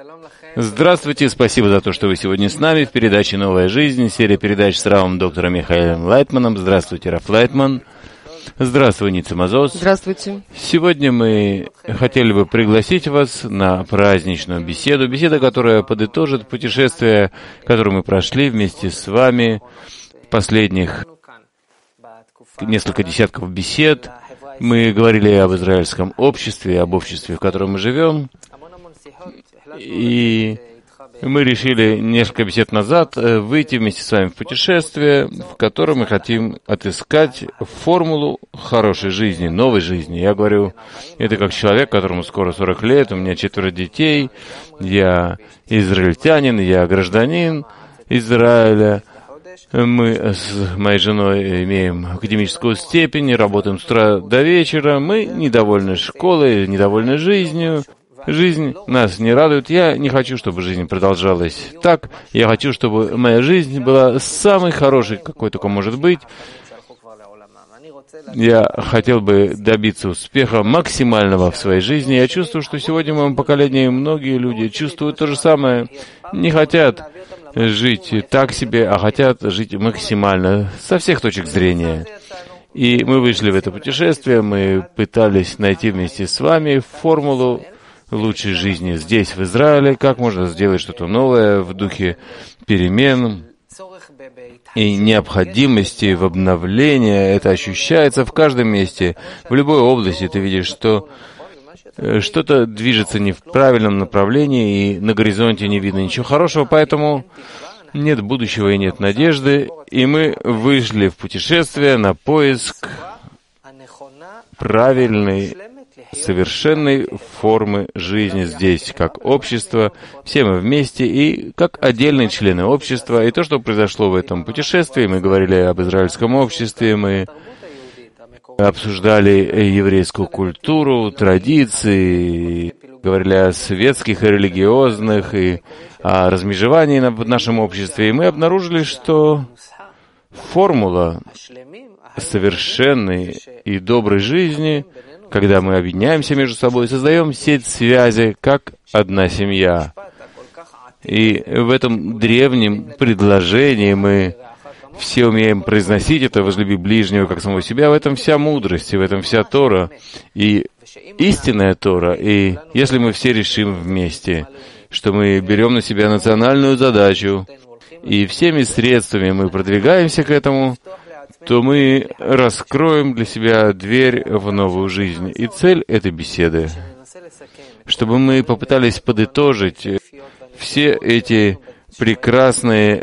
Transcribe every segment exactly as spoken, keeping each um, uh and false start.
Здравствуйте, спасибо за то, что вы сегодня с нами в передаче «Новая жизнь», серия передач с Равом доктором Михаилом Лайтманом. Здравствуйте, Раф Лайтман. Здравствуй, Ницца Мазос. Здравствуйте. Сегодня мы хотели бы пригласить вас на праздничную беседу, беседа, которая подытожит путешествие, которое мы прошли вместе с вами, последних несколько десятков бесед. Мы говорили об израильском обществе, об обществе, в котором мы живем. И мы решили несколько бесед назад выйти вместе с вами в путешествие, в котором мы хотим отыскать формулу хорошей жизни, новой жизни. Я говорю, это как человек, которому скоро сорок лет, у меня четверо детей, я израильтянин, я гражданин Израиля. Мы с моей женой имеем академическую степень, работаем с утра до вечера, мы недовольны школой, недовольны жизнью. Жизнь нас не радует. Я не хочу, чтобы жизнь продолжалась так. Я хочу, чтобы моя жизнь была самой хорошей, какой только может быть. Я хотел бы добиться успеха максимального в своей жизни. Я чувствую, что сегодня в моем поколении многие люди чувствуют то же самое. Не хотят жить так себе, а хотят жить максимально, со всех точек зрения. И мы вышли в это путешествие, мы пытались найти вместе с вами формулу лучшей жизни здесь, в Израиле, как можно сделать что-то новое в духе перемен и необходимости в обновлении. Это ощущается в каждом месте, в любой области. Ты видишь, что что-то движется не в правильном направлении, и на горизонте не видно ничего хорошего, поэтому нет будущего и нет надежды. И мы вышли в путешествие на поиск правильной, совершенной формы жизни здесь, как общество, все мы вместе и как отдельные члены общества. И то, что произошло в этом путешествии, мы говорили об израильском обществе, мы обсуждали еврейскую культуру, традиции, говорили о светских и религиозных, и о размежевании в нашем обществе. И мы обнаружили, что формула совершенной и доброй жизни, когда мы объединяемся между собой, создаем сеть связи, как одна семья. И в этом древнем предложении мы все умеем произносить это: «Возлюби ближнего, как самого себя». В этом вся мудрость, и в этом вся Тора, и истинная Тора. И если мы все решим вместе, что мы берем на себя национальную задачу, и всеми средствами мы продвигаемся к этому, то мы раскроем для себя дверь в новую жизнь. И цель этой беседы, чтобы мы попытались подытожить все эти прекрасные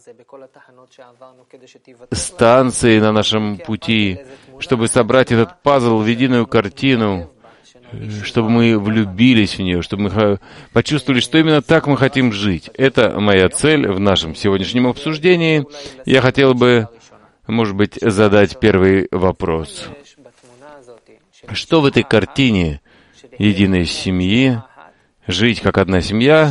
станции на нашем пути, чтобы собрать этот пазл в единую картину, чтобы мы влюбились в нее, чтобы мы почувствовали, что именно так мы хотим жить. Это моя цель в нашем сегодняшнем обсуждении. Я хотел бы, может быть, задать первый вопрос. Что в этой картине единой семьи, жить как одна семья,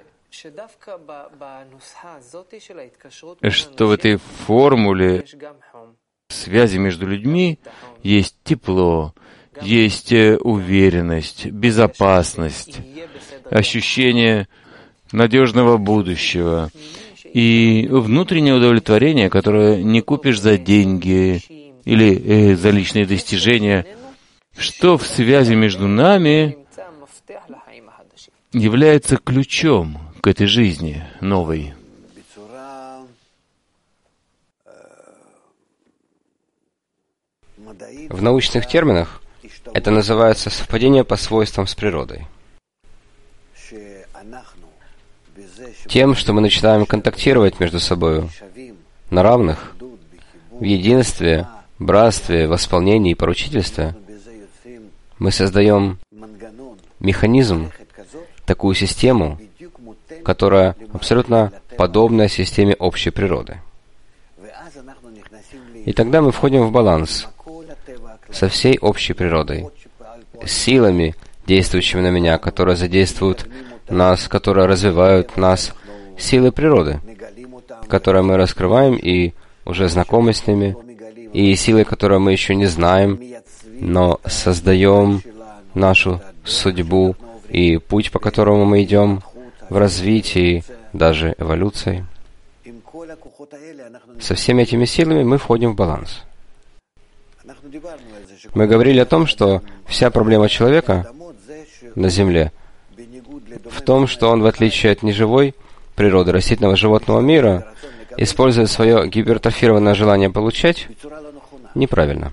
что в этой формуле связи между людьми есть тепло, есть уверенность, безопасность, ощущение надежного будущего и внутреннее удовлетворение, которое не купишь за деньги или э, за личные достижения, что в связи между нами является ключом к этой жизни новой. В научных терминах это называется совпадение по свойствам с природой. Тем, что мы начинаем контактировать между собой на равных, в единстве, братстве, восполнении и поручительстве, мы создаем механизм, такую систему, которая абсолютно подобна системе общей природы. И тогда мы входим в баланс со всей общей природой, с силами, действующими на меня, которые задействуют нас, которые развивают нас, силы природы, которые мы раскрываем и уже знакомы с ними, и силы, которые мы еще не знаем, но создаем нашу судьбу и путь, по которому мы идем, в развитии, даже эволюцией. Со всеми этими силами мы входим в баланс. Мы говорили о том, что вся проблема человека на Земле в том, что он, в отличие от неживой природы растительного животного мира, использует свое гипертрофированное желание получать неправильно.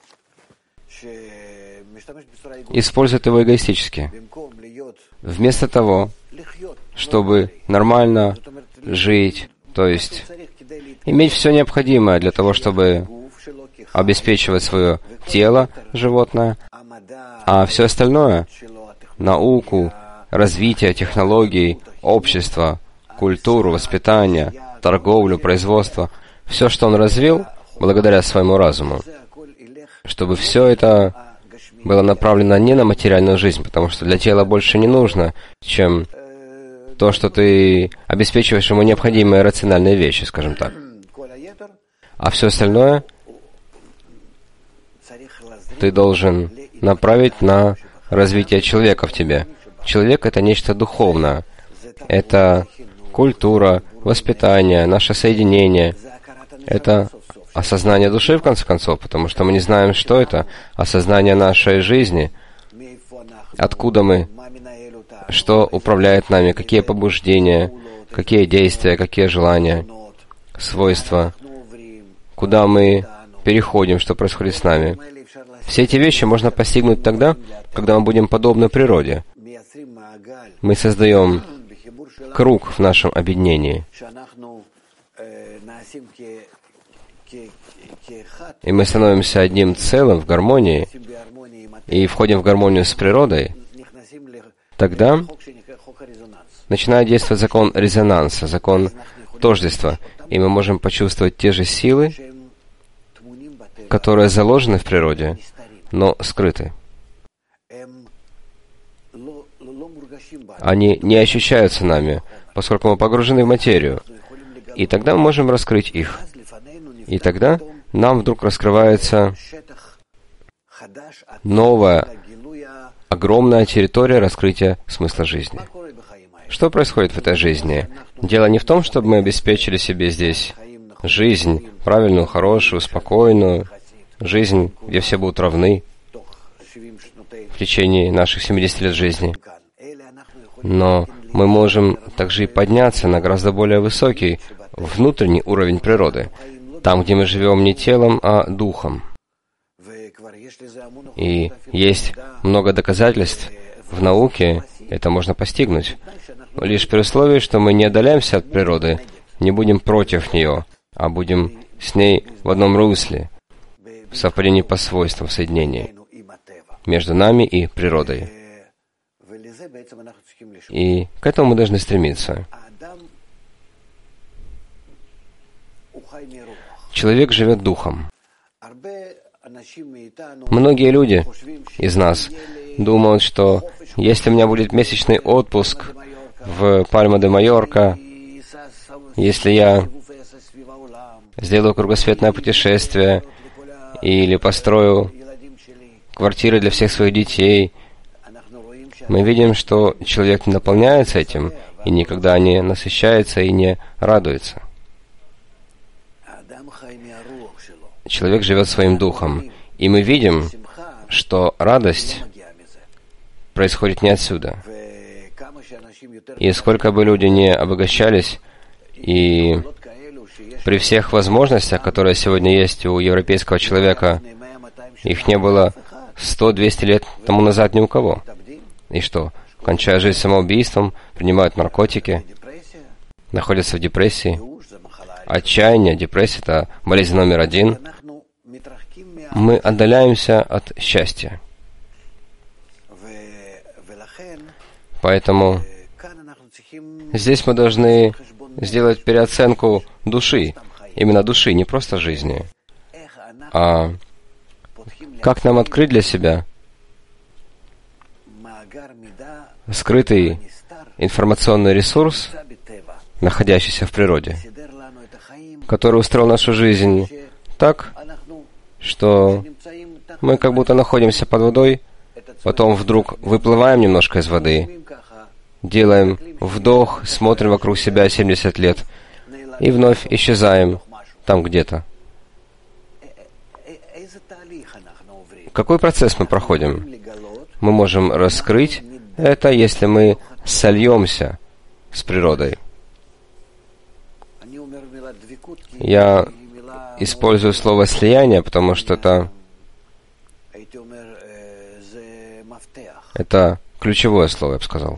Использует его эгоистически. Вместо того, чтобы нормально жить, то есть иметь все необходимое для того, чтобы обеспечивать свое тело животное, а все остальное — науку, развитие технологий, общество, культуру, воспитание, торговлю, производство — все, что он развил благодаря своему разуму, чтобы все это было направлено не на материальную жизнь, потому что для тела больше не нужно, чем то, что ты обеспечиваешь ему необходимые рациональные вещи, скажем так. А все остальное ты должен направить на развитие человека в тебе. Человек — это нечто духовное. Это культура, воспитание, наше соединение. Это осознание души, в конце концов, потому что мы не знаем, что это. Осознание нашей жизни. Откуда мы? Что управляет нами? Какие побуждения? Какие действия? Какие желания? Свойства? Куда мы переходим? Что происходит с нами? Все эти вещи можно постигнуть тогда, когда мы будем подобны природе. Мы создаем круг в нашем объединении. И мы становимся одним целым в гармонии, и входим в гармонию с природой, тогда начинает действовать закон резонанса, закон тождества, и мы можем почувствовать те же силы, которые заложены в природе, но скрыты. Они не ощущаются нами, поскольку мы погружены в материю. И тогда мы можем раскрыть их. И тогда нам вдруг раскрывается новая, огромная территория раскрытия смысла жизни. Что происходит в этой жизни? Дело не в том, чтобы мы обеспечили себе здесь жизнь, правильную, хорошую, спокойную, жизнь, где все будут равны в течение наших семидесяти лет жизни. Но мы можем также и подняться на гораздо более высокий внутренний уровень природы, там, где мы живем не телом, а духом. И есть много доказательств в науке, это можно постигнуть. Но лишь при условии, что мы не отдаляемся от природы, не будем против нее, а будем с ней в одном русле, в совпадении по свойствам, в соединении между нами и природой. И к этому мы должны стремиться. Человек живет духом. Многие люди из нас думают, что если у меня будет месячный отпуск в Пальма-де-Майорка, если я сделаю кругосветное путешествие или построю квартиры для всех своих детей, мы видим, что человек не наполняется этим и никогда не насыщается и не радуется. Человек живет своим духом, и мы видим, что радость происходит не отсюда. И сколько бы люди не обогащались, и при всех возможностях, которые сегодня есть у европейского человека, их не было сто-двести лет тому назад ни у кого. И что? Кончая жизнь самоубийством, принимают наркотики, находятся в депрессии. Отчаяние, депрессия — это болезнь номер один. Мы отдаляемся от счастья. Поэтому здесь мы должны сделать переоценку души, именно души, не просто жизни, а как нам открыть для себя скрытый информационный ресурс, находящийся в природе, который устроил нашу жизнь так, что мы как будто находимся под водой, потом вдруг выплываем немножко из воды, делаем вдох, смотрим вокруг себя семьдесят лет и вновь исчезаем там где-то. Какой процесс мы проходим? Мы можем раскрыть это, если мы сольемся с природой. Я использую слово «слияние», потому что это, это ключевое слово, я бы сказал.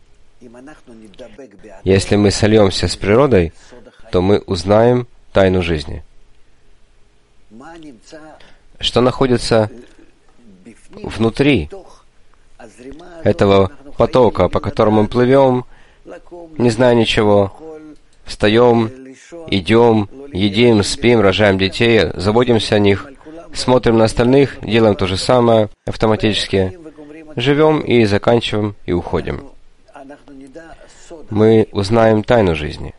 Если мы сольемся с природой, то мы узнаем тайну жизни. Что находится внутри этого потока, по которому мы плывем, не зная ничего, встаем, идем, едим, спим, рожаем детей, заботимся о них, смотрим на остальных, делаем то же самое автоматически, живем и заканчиваем и уходим. Мы узнаем тайну жизни.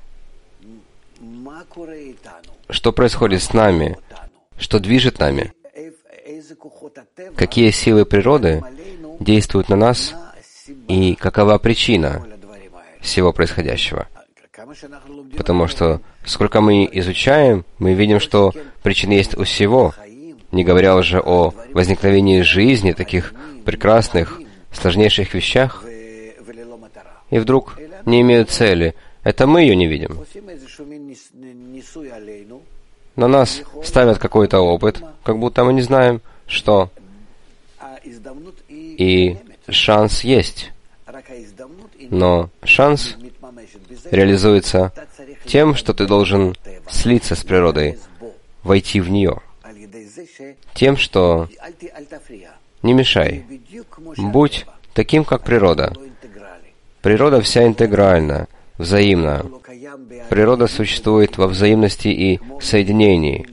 Что происходит с нами? Что движет нами? Какие силы природы действуют на нас и какова причина всего происходящего? Потому что сколько мы изучаем, мы видим, что причина есть у всего, не говоря уже о возникновении жизни, таких прекрасных, сложнейших вещах, и вдруг не имеют цели. Это мы ее не видим. На нас ставят какой-то опыт, как будто мы не знаем, что. И шанс есть. Но шанс реализуется тем, что ты должен слиться с природой, войти в нее. Тем, что не мешай. Будь таким, как природа. Природа вся интегральна, взаимна. Природа существует во взаимности и соединении.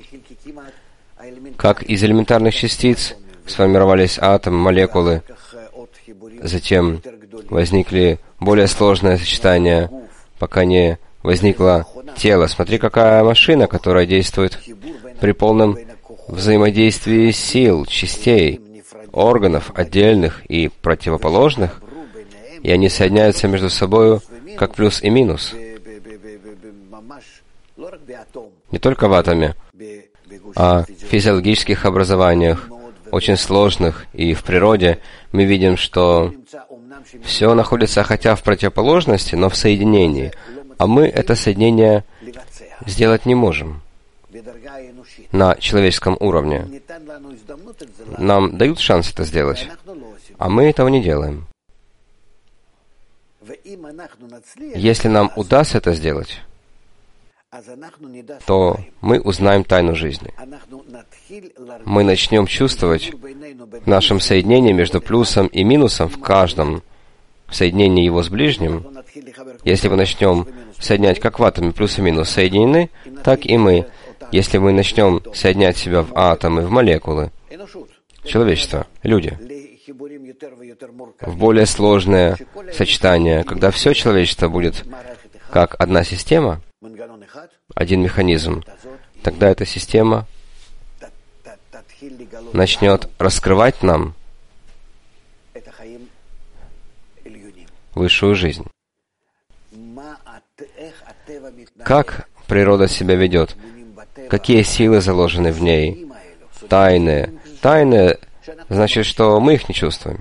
Как из элементарных частиц сформировались атомы, молекулы, затем возникли более сложные сочетания, пока не возникло тело. Смотри, какая машина, которая действует при полном взаимодействии сил, частей, органов, отдельных и противоположных, и они соединяются между собой как плюс и минус. Не только в атоме, а в физиологических образованиях, очень сложных, и в природе мы видим, что все находится хотя в противоположности, но в соединении, а мы это соединение сделать не можем на человеческом уровне. Нам дают шанс это сделать, а мы этого не делаем. Если нам удастся это сделать, то мы узнаем тайну жизни. Мы начнем чувствовать в нашем соединении между плюсом и минусом в каждом соединении его с ближним. Если мы начнем соединять, как в атоме плюс и минус соединены, так и мы. Если мы начнем соединять себя в атомы, в молекулы, человечество, люди, в более сложное сочетание, когда все человечество будет как одна система, один механизм, тогда эта система начнет раскрывать нам высшую жизнь. Как природа себя ведет? Какие силы заложены в ней? Тайные. Тайные значит, что мы их не чувствуем.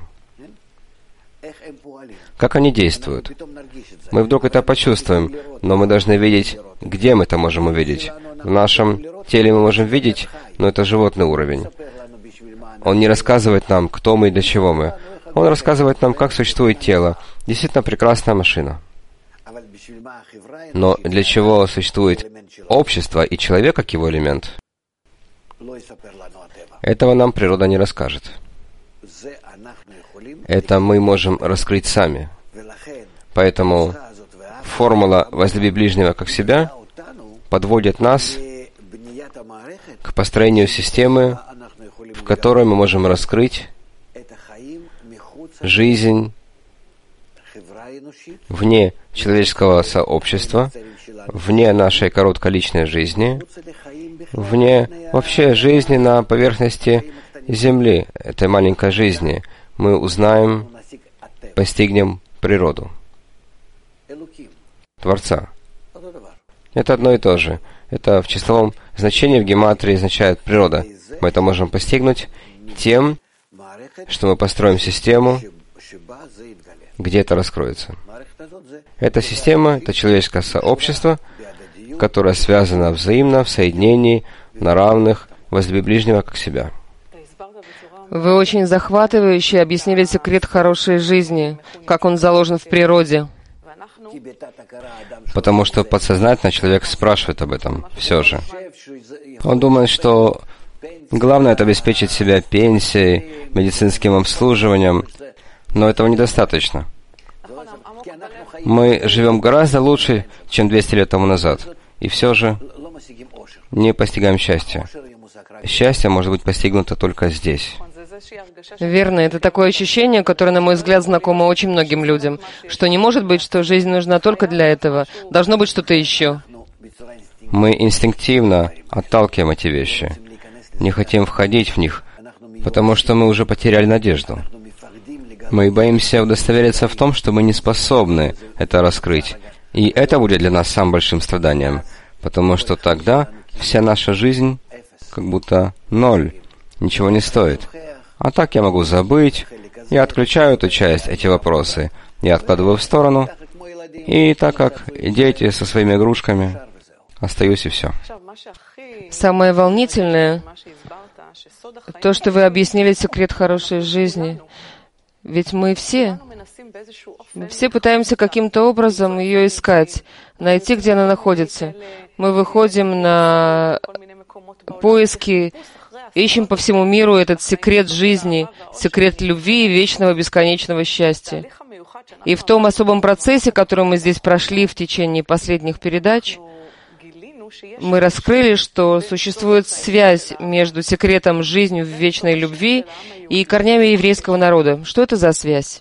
Как они действуют? Мы вдруг это почувствуем, но мы должны видеть, где мы это можем увидеть. В нашем теле мы можем видеть, но это животный уровень. Он не рассказывает нам, кто мы и для чего мы. Он рассказывает нам, как существует тело. Действительно прекрасная машина. Но для чего существует общество и человек как его элемент? Этого нам природа не расскажет. Это мы можем раскрыть сами. Поэтому формула «возлюби ближнего как себя» подводит нас к построению системы, в которой мы можем раскрыть жизнь вне человеческого сообщества, вне нашей короткой личной жизни, вне вообще жизни на поверхности Земли, этой маленькой жизни. Мы узнаем, постигнем природу Творца. Это одно и то же. Это в числовом значении в гематрии означает природа. Мы это можем постигнуть тем, что мы построим систему, где это раскроется. Эта система — это человеческое сообщество, которое связано взаимно, в соединении, на равных, возлюби ближнего как себя. Вы очень захватывающе объяснили секрет хорошей жизни, как он заложен в природе. Потому что подсознательно человек спрашивает об этом все же. Он думает, что главное — это обеспечить себя пенсией, медицинским обслуживанием, но этого недостаточно. Мы живем гораздо лучше, чем двести лет тому назад, и все же не постигаем счастья. Счастье может быть постигнуто только здесь. Верно, это такое ощущение, которое, на мой взгляд, знакомо очень многим людям, что не может быть, что жизнь нужна только для этого, должно быть что-то еще. Мы инстинктивно отталкиваем эти вещи, не хотим входить в них, потому что мы уже потеряли надежду. Мы боимся удостовериться в том, что мы не способны это раскрыть, и это будет для нас самым большим страданием, потому что тогда вся наша жизнь как будто ноль, ничего не стоит. А так я могу забыть, я отключаю эту часть, эти вопросы, я откладываю в сторону, и так как дети со своими игрушками, остаюсь и все. Самое волнительное — то, что вы объяснили секрет хорошей жизни. Ведь мы все, мы все пытаемся каким-то образом ее искать, найти, где она находится. Мы выходим на поиски, ищем по всему миру этот секрет жизни, секрет любви и вечного бесконечного счастья. И в том особом процессе, который мы здесь прошли в течение последних передач, мы раскрыли, что существует связь между секретом жизни в вечной любви и корнями еврейского народа. Что это за связь?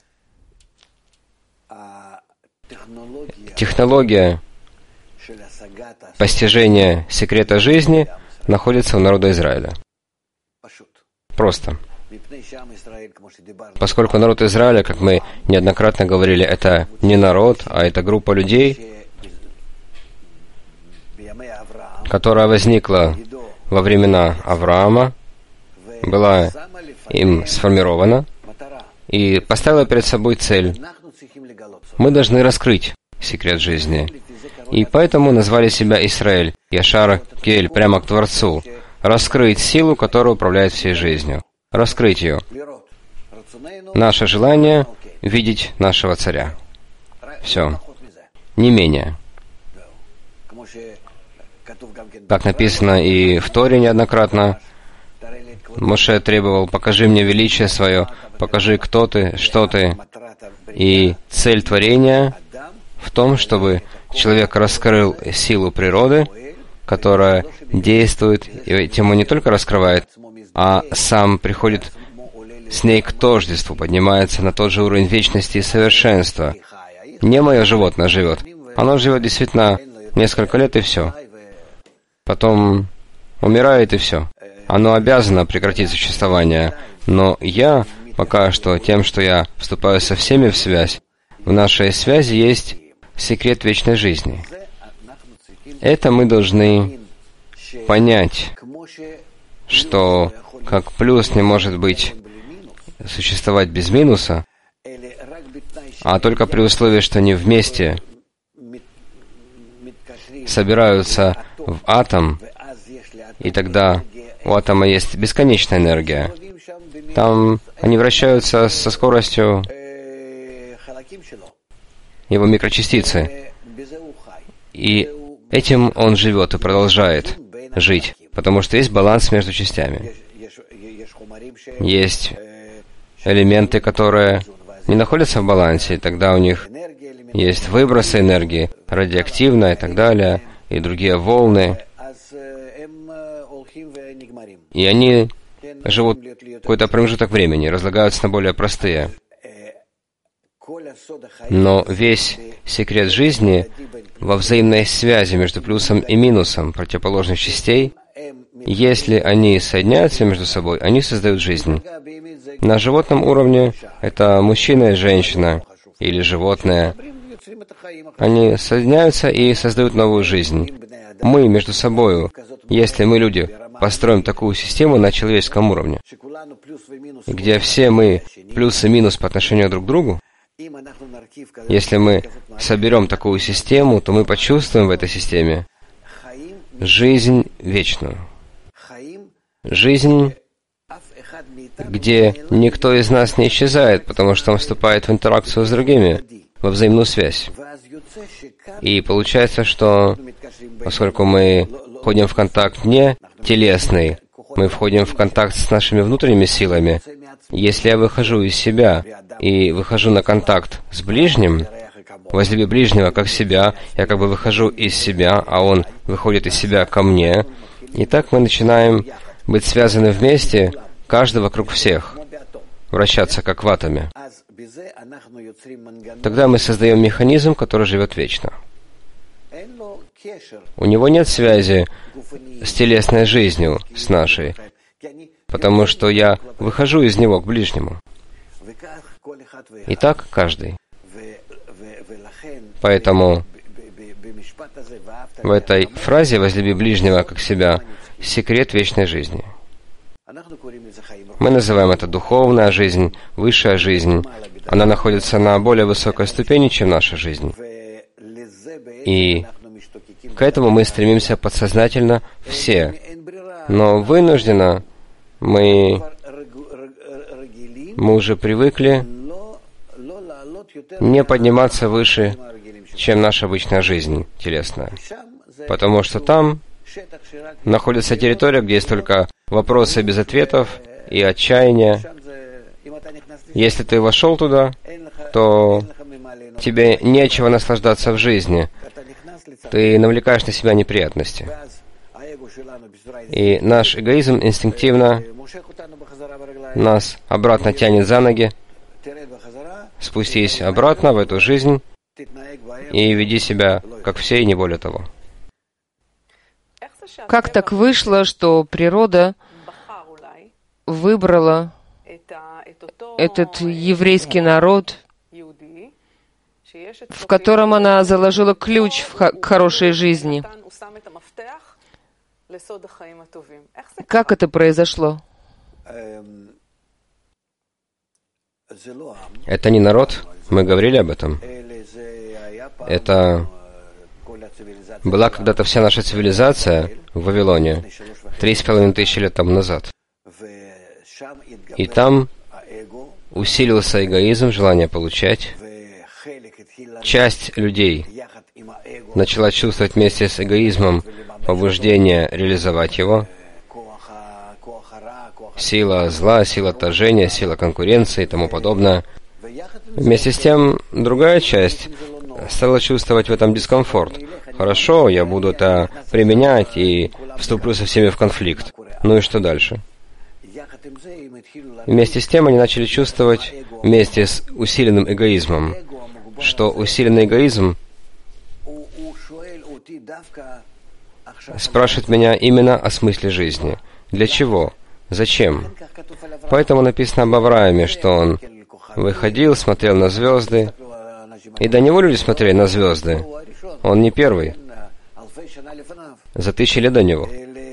Технология постижения секрета жизни находится у народа Израиля. Просто. Поскольку народ Израиля, как мы неоднократно говорили, это не народ, а это группа людей, которая возникла во времена Авраама, была им сформирована и поставила перед собой цель. Мы должны раскрыть секрет жизни. И поэтому назвали себя Исраэль, Яшар Кель, прямо к Творцу. Раскрыть силу, которая управляет всей жизнью. Раскрыть ее. Наше желание — видеть нашего Царя. Все. Не менее. Как написано и в Торе неоднократно, Моше требовал: «Покажи мне величие свое, покажи, кто ты, что ты». И цель творения в том, чтобы человек раскрыл силу природы, которая действует, и этим он не только раскрывает, а сам приходит с ней к тождеству, поднимается на тот же уровень вечности и совершенства. Не мое животное живет. Оно живет действительно несколько лет, и все. Потом умирает, и все. Оно обязано прекратить существование. Но я, пока что, тем, что я вступаю со всеми в связь, в нашей связи есть секрет вечной жизни. Это мы должны понять, что как плюс не может быть существовать без минуса, а только при условии, что они вместе собираются в атом, и тогда у атома есть бесконечная энергия. Там они вращаются со скоростью его микрочастицы. И этим он живет и продолжает жить, потому что есть баланс между частями. Есть элементы, которые не находятся в балансе, и тогда у них есть выбросы энергии, радиоактивная и так далее, и другие волны. И они живут какой-то промежуток времени, разлагаются на более простые. Но весь секрет жизни во взаимной связи между плюсом и минусом противоположных частей. Если они соединяются между собой, они создают жизнь. На животном уровне это мужчина и женщина, или животное. Они соединяются и создают новую жизнь. Мы между собою, если мы, люди, построим такую систему на человеческом уровне, где все мы плюс и минус по отношению друг к другу, если мы соберем такую систему, то мы почувствуем в этой системе жизнь вечную. Жизнь, где никто из нас не исчезает, потому что он вступает в интеракцию с другими, во взаимную связь. И получается, что поскольку мы входим в контакт не телесный, мы входим в контакт с нашими внутренними силами. Если я выхожу из себя и выхожу на контакт с ближним, возлюби ближнего как себя, я как бы выхожу из себя, а он выходит из себя ко мне, и так мы начинаем быть связаны вместе, каждый вокруг всех, вращаться как в атоме. Тогда мы создаем механизм, который живет вечно. У него нет связи с телесной жизнью, с нашей, потому что я выхожу из него к ближнему. И так каждый. Поэтому в этой фразе «возлюби ближнего как себя» секрет вечной жизни. Мы называем это духовная жизнь, высшая жизнь. Она находится на более высокой ступени, чем наша жизнь. И к этому мы стремимся подсознательно все. Но вынужденно мы, мы уже привыкли не подниматься выше, чем наша обычная жизнь телесная. Потому что там находится территория, где есть только вопросы без ответов и отчаяние. Если ты вошел туда, то тебе нечего наслаждаться в жизни. Ты навлекаешь на себя неприятности. И наш эгоизм инстинктивно нас обратно тянет за ноги. Спустись обратно в эту жизнь и веди себя, как все, и не более того. Как так вышло, что природа выбрала этот еврейский народ, в котором она заложила ключ к хорошей жизни? Как это произошло? Это не народ, мы говорили об этом. Это была когда-то вся наша цивилизация в Вавилоне, три с половиной тысячи лет тому назад. И там усилился эгоизм, желание получать. Часть людей начала чувствовать вместе с эгоизмом побуждение реализовать его. Сила зла, сила отторжения, сила конкуренции и тому подобное. Вместе с тем, другая часть стала чувствовать в этом дискомфорт. Хорошо, я буду это применять и вступлю со всеми в конфликт. Ну и что дальше? Вместе с тем они начали чувствовать, вместе с усиленным эгоизмом, что усиленный эгоизм спрашивает меня именно о смысле жизни. Для чего? Зачем? Поэтому написано об Аврааме, что он выходил, смотрел на звезды. И до него люди смотрели на звезды. Он не первый. За тысячи лет до него.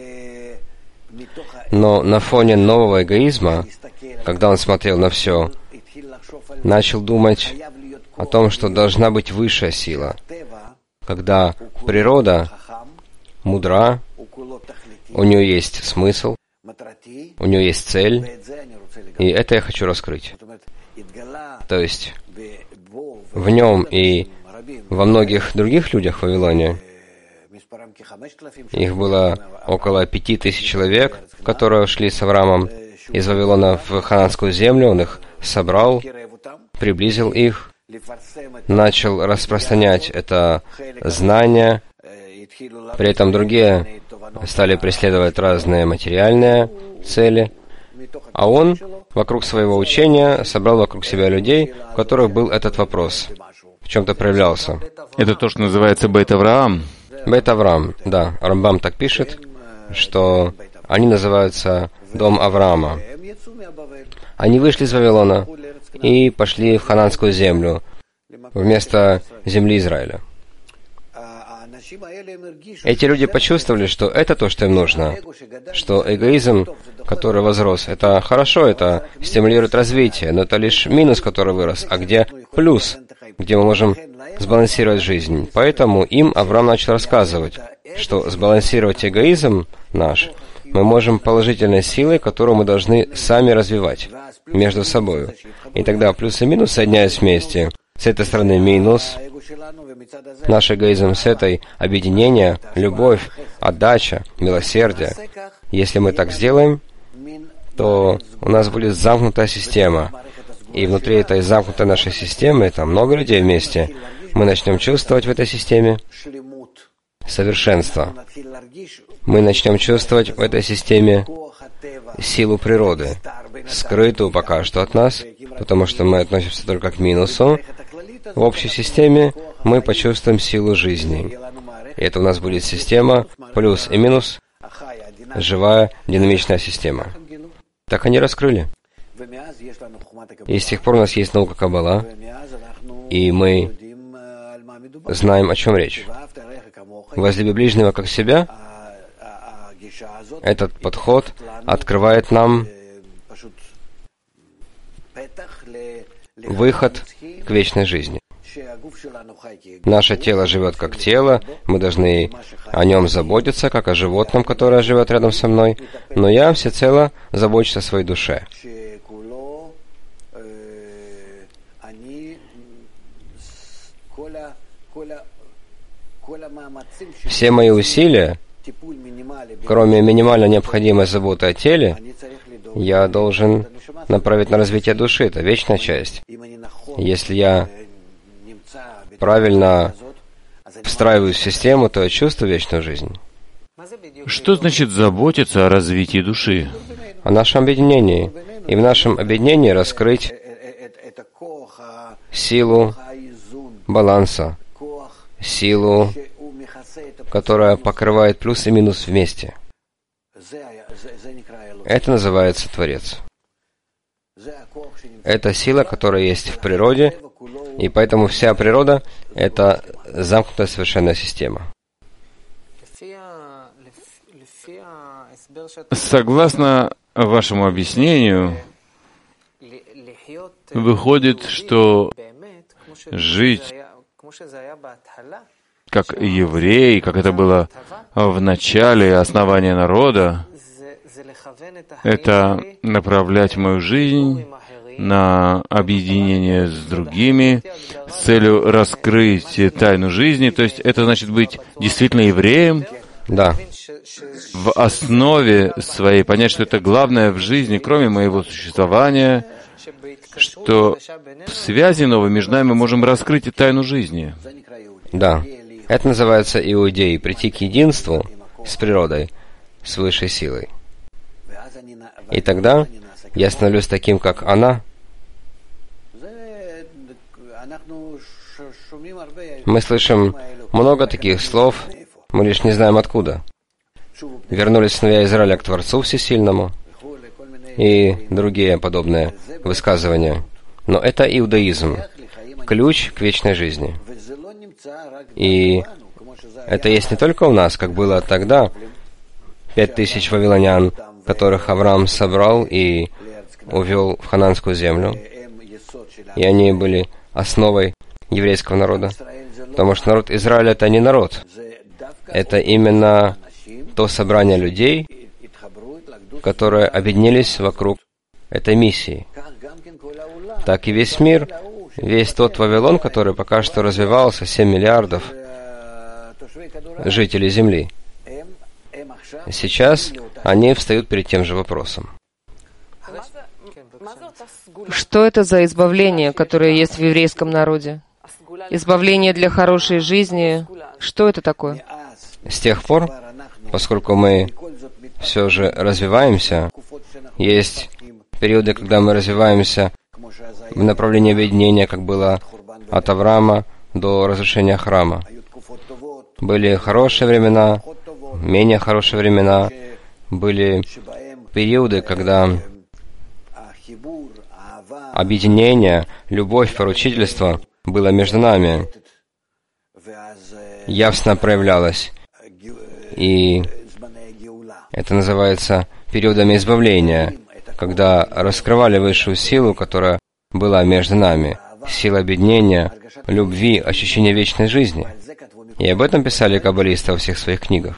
Но на фоне нового эгоизма, когда он смотрел на все, начал думать о том, что должна быть высшая сила. Когда природа мудра, у нее есть смысл, у нее есть цель, и это я хочу раскрыть. То есть в нем и во многих других людях в Вавилоне, их было около пяти тысяч человек, которые шли с Авраамом из Вавилона в Ханаанскую землю, он их собрал, приблизил их, начал распространять это знание, при этом другие стали преследовать разные материальные цели, а он вокруг своего учения собрал вокруг себя людей, у которых был этот вопрос, в чем-то проявлялся. Это то, что называется Бейт Авраам. Бейт Авраам, да. Рамбам так пишет, что они называются Дом Авраама. Они вышли из Вавилона и пошли в Ханаанскую землю. вместо земли Израиля. Эти люди почувствовали, что это то, что им нужно, что эгоизм, который возрос, это хорошо, это стимулирует развитие, но это лишь минус, который вырос, а где плюс, где мы можем сбалансировать жизнь. Поэтому им Авраам начал рассказывать, что сбалансировать эгоизм наш мы можем положительной силой, которую мы должны сами развивать между собой. И тогда плюс и минус соединяясь вместе. С этой стороны минус, наш эгоизм, с этой объединение, любовь, отдача, милосердие. Если мы так сделаем, то у нас будет замкнутая система. И внутри этой замкнутой нашей системы, там много людей вместе, мы начнем чувствовать в этой системе совершенство. Мы начнем чувствовать в этой системе силу природы, скрытую пока что от нас, потому что мы относимся только к минусу. В общей системе мы почувствуем силу жизни. И это у нас будет система плюс и минус, живая, динамичная система. Так они раскрыли. И с тех пор у нас есть наука Каббала, и мы знаем, о чем речь. «Возлюби ближнего как себя» — этот подход открывает нам выход к вечной жизни. Наше тело живет как тело, мы должны о нем заботиться, как о животном, которое живет рядом со мной, но я всецело забочусь о своей душе. Все мои усилия, кроме минимально необходимой заботы о теле, я должен направить на развитие души. Это вечная часть. Если я правильно встраиваюсь в систему, то я чувствую вечную жизнь. Что значит заботиться о развитии души? О нашем объединении. И в нашем объединении раскрыть силу баланса, силу, которая покрывает плюс и минус вместе. Это называется Творец. Это сила, которая есть в природе, и поэтому вся природа — это замкнутая совершенная система. Согласно вашему объяснению, выходит, что жить как еврей, как это было в начале основания народа, это направлять мою жизнь на объединение с другими с целью раскрыть тайну жизни. То есть это значит быть действительно евреем? Да. В основе своей понять, что это главное в жизни, кроме моего существования, что в связи новой между нами мы можем раскрыть и тайну жизни. Да. Это называется иудеей, прийти к единству с природой, с высшей силой. И тогда я становлюсь таким, как она. Мы слышим много таких слов, мы лишь не знаем откуда. Вернулись сыновья Израиля к Творцу Всесильному и другие подобные высказывания. Но это иудаизм, ключ к вечной жизни. И это есть не только у нас, как было тогда, пять тысяч вавилонян, которых Авраам собрал и увел в хананскую землю. И они были основой еврейского народа. Потому что народ Израиля — это не народ. Это именно то собрание людей, которые объединились вокруг этой миссии. Так и весь мир, весь тот Вавилон, который пока что развивался, семь миллиардов жителей Земли. Сейчас они встают перед тем же вопросом. Что это за избавление, которое есть в еврейском народе? Избавление для хорошей жизни. Что это такое? С тех пор, поскольку мы все же развиваемся, есть периоды, когда мы развиваемся в направлении объединения, как было от Авраама до разрушения храма. Были хорошие времена, менее хорошие времена, были периоды, когда объединение, любовь, поручительство было между нами, явственно проявлялось. И это называется периодами избавления, когда раскрывали высшую силу, которая была между нами, сила объединения, любви, ощущения вечной жизни. И об этом писали каббалисты во всех своих книгах.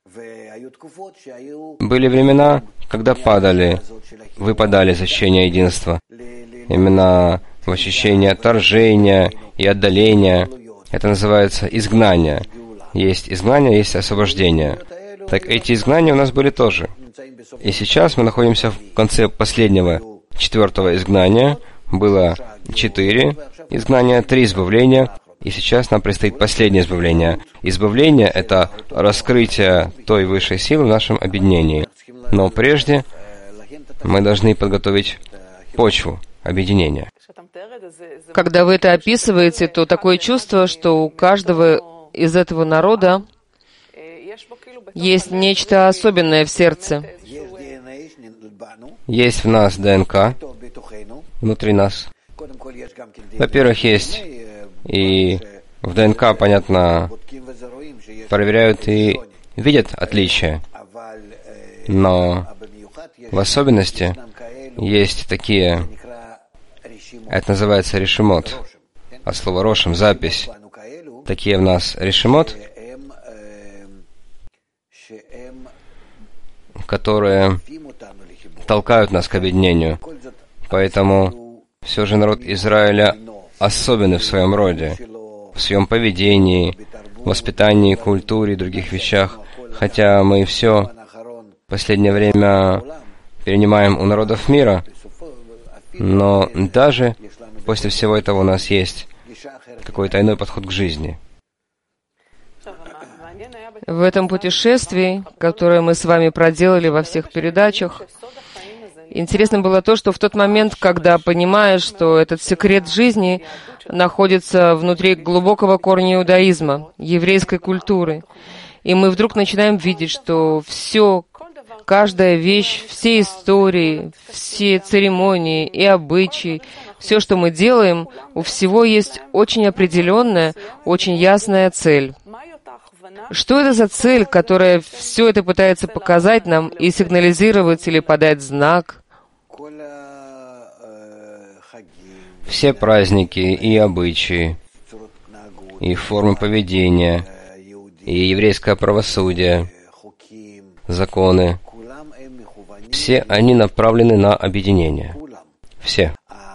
Были времена, когда падали, выпадали из ощущения единства, именно в ощущение отторжения и отдаления. Это называется изгнание. Есть изгнание, есть освобождение. Так эти изгнания у нас были тоже. И сейчас мы находимся в конце последнего, четвертого изгнания. Было четыре изгнания, три избавления, и сейчас нам предстоит последнее избавление. Избавление — это раскрытие той высшей силы в нашем объединении. Но прежде мы должны подготовить почву объединения. Когда вы это описываете, то такое чувство, что у каждого из этого народа есть нечто особенное в сердце. Есть в нас ДНК, внутри нас. Во-первых, есть и в ДНК, понятно, проверяют и видят отличия. Но в особенности есть такие, это называется решимот, от слова рошим, запись. Такие в нас решимот, которые толкают нас к объединению. Поэтому все же народ Израиля особенный в своем роде, в своем поведении, воспитании, культуре и других вещах. Хотя мы все в последнее время перенимаем у народов мира, но даже после всего этого у нас есть какой-то иной подход к жизни. В этом путешествии, которое мы с вами проделали во всех передачах, интересно было то, что в тот момент, когда понимаешь, что этот секрет жизни находится внутри глубокого корня иудаизма, еврейской культуры, и мы вдруг начинаем видеть, что все, каждая вещь, все истории, все церемонии и обычаи, все, что мы делаем, у всего есть очень определенная, очень ясная цель. Что это за цель, которая все это пытается показать нам и сигнализировать или подать знак? Все праздники и обычаи, и формы поведения, и еврейское правосудие, законы, все они направлены на объединение. Все.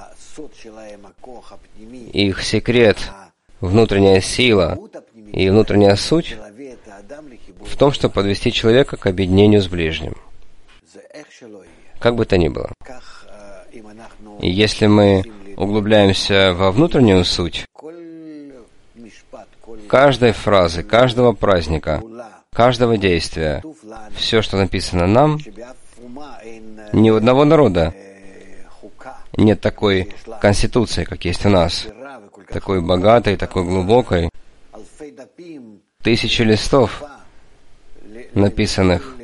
Их секрет, внутренняя сила и внутренняя суть в том, чтобы подвести человека к объединению с ближним. Как бы то ни было. И если мы углубляемся во внутреннюю суть, каждой фразы, каждого праздника, каждого действия, все, что написано нам, ни у одного народа нет такой конституции, как есть у нас, такой богатой, такой глубокой, тысячи листов написанных.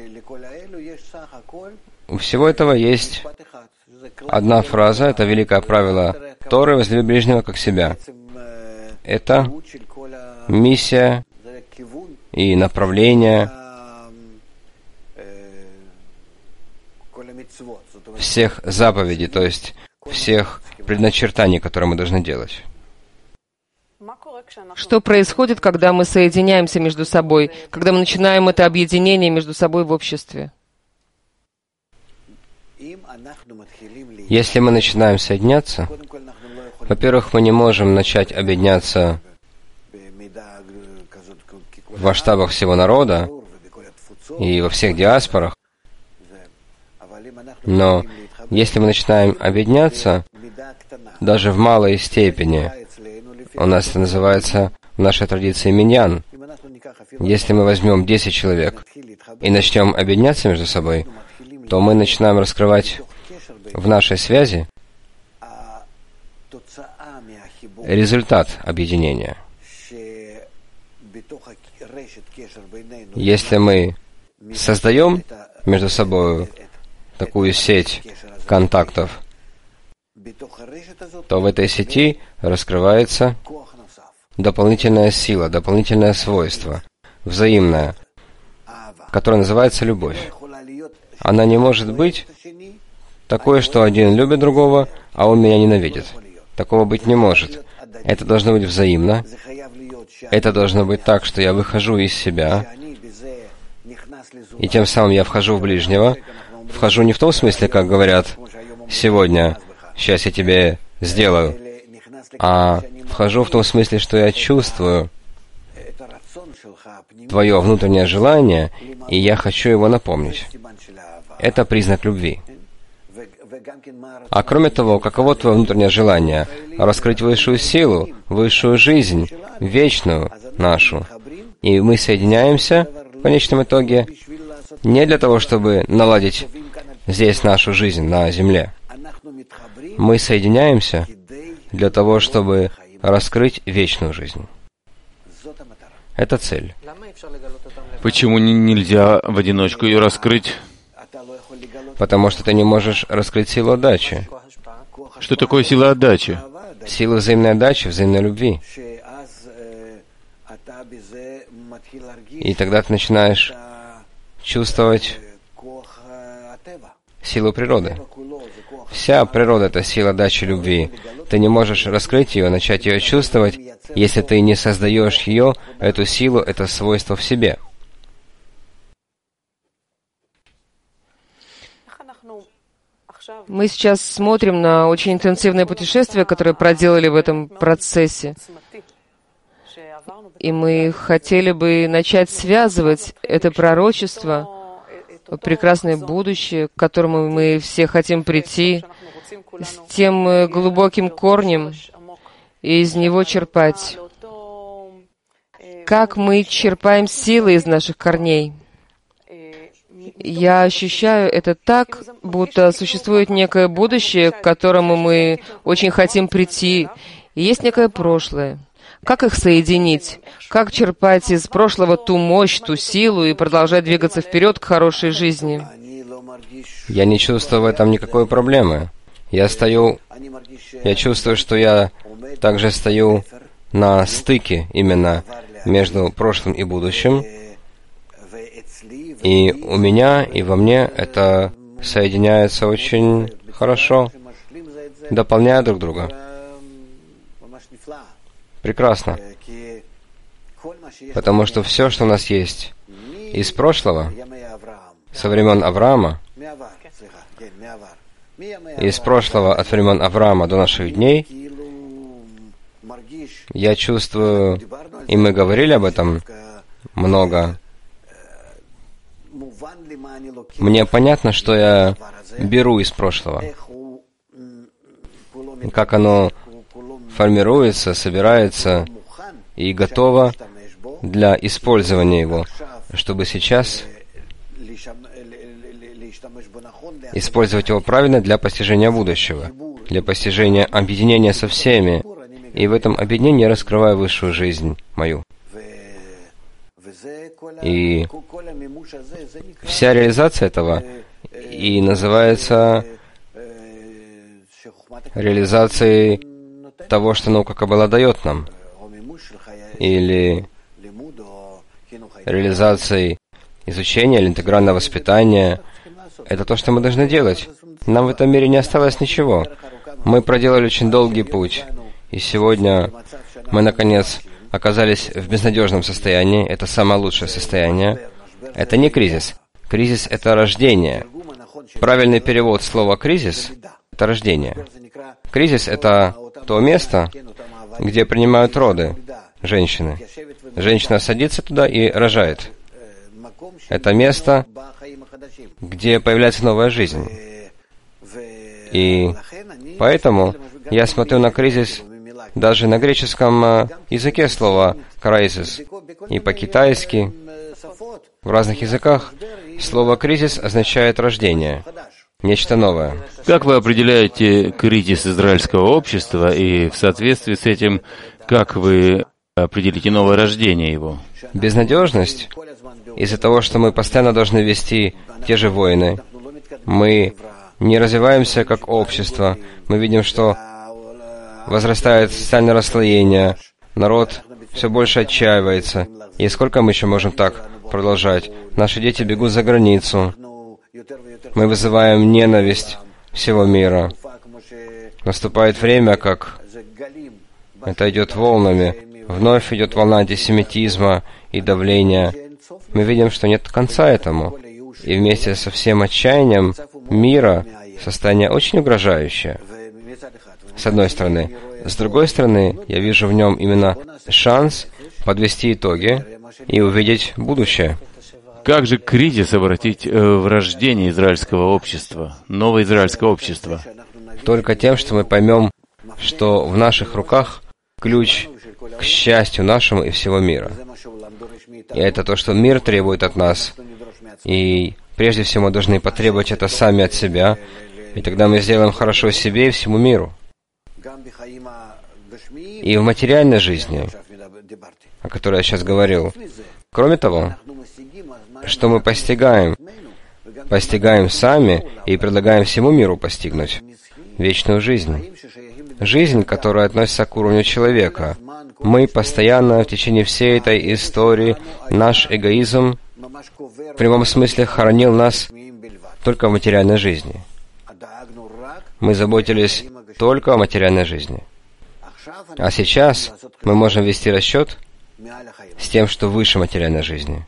У всего этого есть одна фраза, это великое правило Торы: возлюби ближнего как себя. Это миссия и направление всех заповедей, то есть всех предначертаний, которые мы должны делать. Что происходит, когда мы соединяемся между собой, когда мы начинаем это объединение между собой в обществе? Если мы начинаем соединяться, во-первых, мы не можем начать объединяться в масштабах всего народа и во всех диаспорах, но если мы начинаем объединяться даже в малой степени, у нас это называется в нашей традиции миньян. Если мы возьмем десять человек и начнем объединяться между собой, то мы начинаем раскрывать в нашей связи результат объединения. Если мы создаем между собой такую сеть контактов то в этой сети раскрывается дополнительная сила, дополнительное свойство, взаимное, которое называется любовь. Она не может быть такой, что один любит другого, а он меня ненавидит. Такого быть не может. Это должно быть взаимно. Это должно быть так, что я выхожу из себя, и тем самым я вхожу в ближнего. Вхожу не в том смысле, как говорят сегодня, сейчас я тебе сделаю, а вхожу в том смысле, что я чувствую твое внутреннее желание, и я хочу его напомнить. Это признак любви. А кроме того, каково твое внутреннее желание? Раскрыть высшую силу, высшую жизнь, вечную нашу. И мы соединяемся, в конечном итоге, не для того, чтобы наладить здесь нашу жизнь, на земле. Мы соединяемся для того, чтобы раскрыть вечную жизнь. Это цель. Почему нельзя в одиночку ее раскрыть? Потому что ты не можешь раскрыть силу отдачи. Что такое сила отдачи? Сила взаимной отдачи, взаимной любви. И тогда ты начинаешь чувствовать силу природы. Вся природа — это сила отдачи любви. Ты не можешь раскрыть ее, начать ее чувствовать, если ты не создаешь ее, эту силу, это свойство в себе. Мы сейчас смотрим на очень интенсивное путешествие, которое проделали в этом процессе. И мы хотели бы начать связывать это пророчество, прекрасное будущее, к которому мы все хотим прийти, с тем глубоким корнем, и из него черпать. Как мы черпаем силы из наших корней? Я ощущаю это так, будто существует некое будущее, к которому мы очень хотим прийти, и есть некое прошлое. Как их соединить? Как черпать из прошлого ту мощь, ту силу и продолжать двигаться вперед к хорошей жизни? Я не чувствую в этом никакой проблемы. Я стою, я чувствую, что я также стою на стыке именно между прошлым и будущим. И у меня, и во мне это соединяется очень хорошо, дополняя друг друга. Прекрасно. Потому что все, что у нас есть из прошлого, со времен Авраама, из прошлого, от времен Авраама до наших дней, я чувствую, и мы говорили об этом много, мне понятно, что я беру из прошлого, как оно формируется, собирается и готово для использования его, чтобы сейчас использовать его правильно для постижения будущего, для постижения объединения со всеми, и в этом объединении я раскрываю высшую жизнь мою. И вся реализация этого и называется реализацией того, что наука Каббала дает нам, или реализацией изучения или интегрального воспитания. Это то, что мы должны делать. Нам в этом мире не осталось ничего. Мы проделали очень долгий путь, и сегодня мы, наконец, оказались в безнадежном состоянии. Это самое лучшее состояние. Это не кризис. Кризис — это рождение. Правильный перевод слова «кризис» — это рождение. Кризис — это то место, где принимают роды женщины. Женщина садится туда и рожает. Это место, где появляется новая жизнь. И поэтому я смотрю на кризис даже на греческом языке слова «кризис», и по-китайски, в разных языках, слово «кризис» означает рождение, нечто новое. Как вы определяете кризис израильского общества, и в соответствии с этим, как вы определите новое рождение его? Безнадежность из-за того, что мы постоянно должны вести те же войны. Мы не развиваемся как общество. Мы видим, что возрастает социальное расслоение, народ все больше отчаивается. И сколько мы еще можем так продолжать? Наши дети бегут за границу. Мы вызываем ненависть всего мира. Наступает время, как это идет волнами. Вновь идет волна антисемитизма и давления. Мы видим, что нет конца этому. И вместе со всем отчаянием мира состояние очень угрожающее. С одной стороны. С другой стороны, я вижу в нем именно шанс подвести итоги и увидеть будущее. Как же кризис обратить в рождение израильского общества, новое израильское общество? Только тем, что мы поймем, что в наших руках ключ к счастью нашему и всего мира. И это то, что мир требует от нас. И прежде всего мы должны потребовать это сами от себя, и тогда мы сделаем хорошо себе и всему миру. И в материальной жизни, о которой я сейчас говорил, кроме того, что мы постигаем, постигаем сами и предлагаем всему миру постигнуть вечную жизнь. Жизнь, которая относится к уровню человека. Мы постоянно в течение всей этой истории, наш эгоизм в прямом смысле хоронил нас только в материальной жизни. Мы заботились только о материальной жизни. А сейчас мы можем вести расчет с тем, что выше материальной жизни.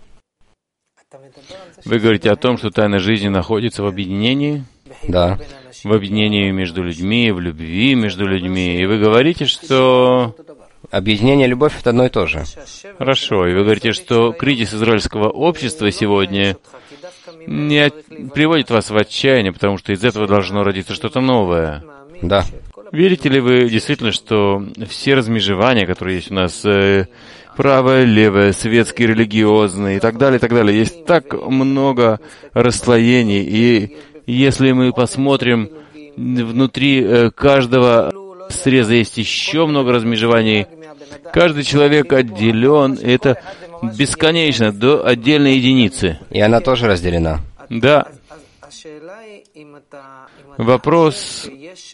Вы говорите о том, что тайна жизни находится в объединении? Да. В объединении между людьми, в любви между людьми. И вы говорите, что... Объединение и любовь — это одно и то же. Хорошо. И вы говорите, что кризис израильского общества сегодня не от... приводит вас в отчаяние, потому что из этого должно родиться что-то новое. Да. Верите ли вы действительно, что все размежевания, которые есть у нас, э, правое, левое, светские, религиозные и так далее, и так далее, есть так много расслоений, и если мы посмотрим, внутри э, каждого среза есть еще много размежеваний, каждый человек отделен, это бесконечно, до отдельной единицы. И она тоже разделена. Да. Вопрос,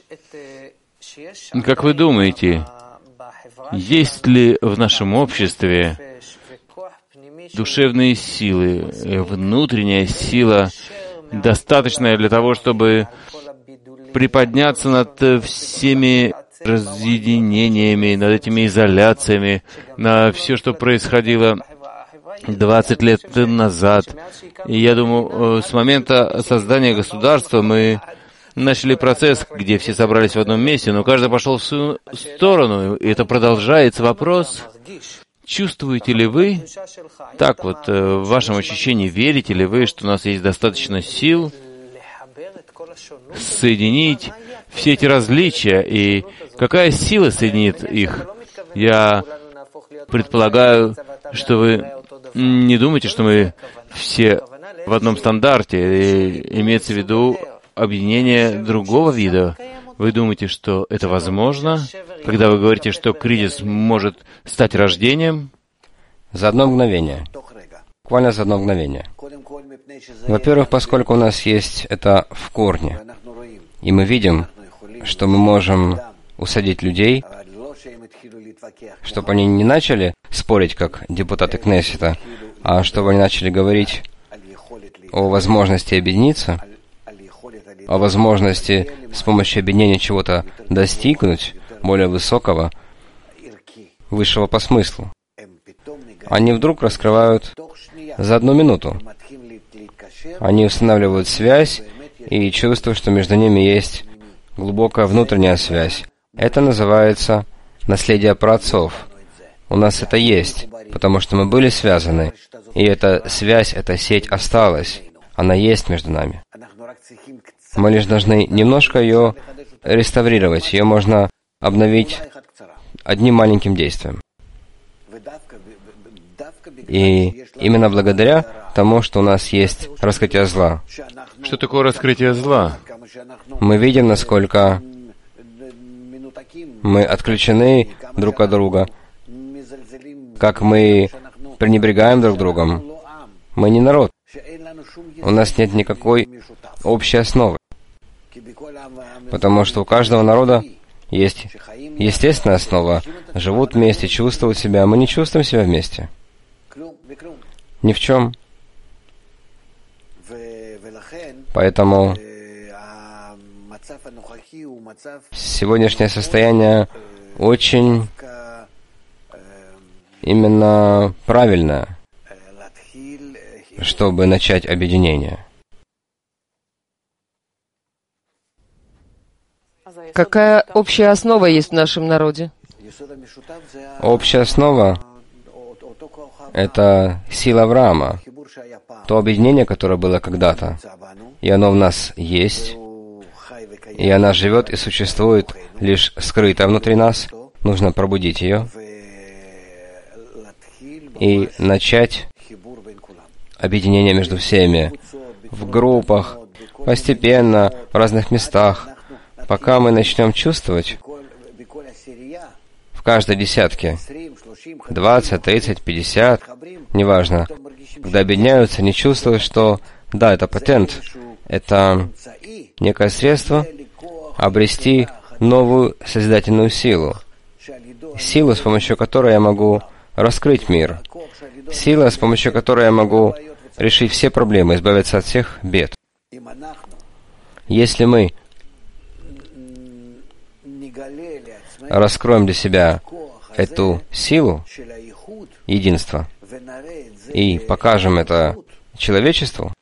как вы думаете, есть ли в нашем обществе душевные силы, внутренняя сила, достаточная для того, чтобы приподняться над всеми разъединениями, над этими изоляциями, на все, что происходило двадцать лет назад. И я думаю, с момента создания государства мы начали процесс, где все собрались в одном месте, но каждый пошел в свою сторону, и это продолжается. Вопрос, чувствуете ли вы, так вот, в вашем ощущении, верите ли вы, что у нас есть достаточно сил соединить все эти различия, и какая сила соединит их? Я предполагаю, что вы не думаете, что мы все в одном стандарте, и имеется в виду объединение другого вида. Вы думаете, что это возможно, когда вы говорите, что кризис может стать рождением? За одно мгновение. Буквально за одно мгновение. Во-первых, поскольку у нас есть это в корне, и мы видим, что мы можем усадить людей, чтобы они не начали спорить, как депутаты Кнессета, а чтобы они начали говорить о возможности объединиться, о возможности с помощью объединения чего-то достигнуть более высокого, высшего по смыслу. Они вдруг раскрывают за одну минуту. Они устанавливают связь и чувствуют, что между ними есть глубокая внутренняя связь. Это называется наследие праотцов. У нас это есть, потому что мы были связаны, и эта связь, эта сеть осталась. Она есть между нами. Мы лишь должны немножко ее реставрировать. Ее можно обновить одним маленьким действием. И именно благодаря тому, что у нас есть раскрытие зла. Что такое раскрытие зла? Мы видим, насколько мы отключены друг от друга, как мы пренебрегаем друг другом. Мы не народ. У нас нет никакой общей основы. Потому что у каждого народа есть естественная основа. Живут вместе, чувствуют себя. Мы не чувствуем себя вместе. Ни в чем. Поэтому сегодняшнее состояние очень именно правильное, чтобы начать объединение. Какая общая основа есть в нашем народе? Общая основа — это сила Авраама, то объединение, которое было когда-то, и оно в нас есть, и она живет и существует лишь скрыто внутри нас. Нужно пробудить ее и начать объединение между всеми в группах, постепенно, в разных местах, пока мы начнем чувствовать в каждой десятке, двадцать, тридцать, пятьдесят, неважно, когда объединяются, не чувствуют, что да, это патент, это некое средство обрести новую созидательную силу, силу, с помощью которой я могу раскрыть мир, сила, с помощью которой я могу решить все проблемы, избавиться от всех бед. Если мы раскроем для себя эту силу единства и покажем это человечеству,